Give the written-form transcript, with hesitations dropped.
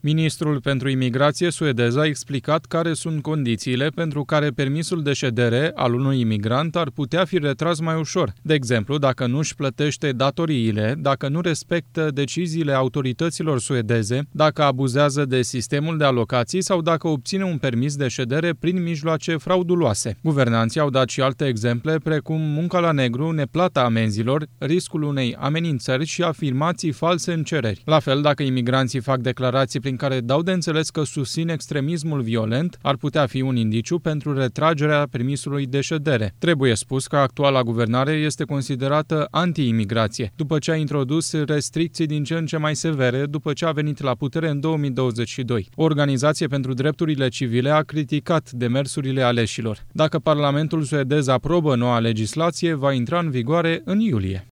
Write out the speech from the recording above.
Ministrul pentru imigrație suedez a explicat care sunt condițiile pentru care permisul de ședere al unui imigrant ar putea fi retras mai ușor. De exemplu, dacă nu își plătește datoriile, dacă nu respectă deciziile autorităților suedeze, dacă abuzează de sistemul de alocații sau dacă obține un permis de ședere prin mijloace frauduloase. Guvernanții au dat și alte exemple, precum munca la negru, neplata amenzilor, riscul unei amenințări și afirmații false în cereri. La fel, dacă imigranții fac declarații prin care dau de înțeles că susțin extremismul violent, ar putea fi un indiciu pentru retragerea permisului de ședere. Trebuie spus că actuala guvernare este considerată anti-imigrație, după ce a introdus restricții din ce în ce mai severe după ce a venit la putere în 2022. O organizație pentru drepturile civile a criticat demersurile aleșilor. Dacă Parlamentul suedez aprobă noua legislație, va intra în vigoare în iulie.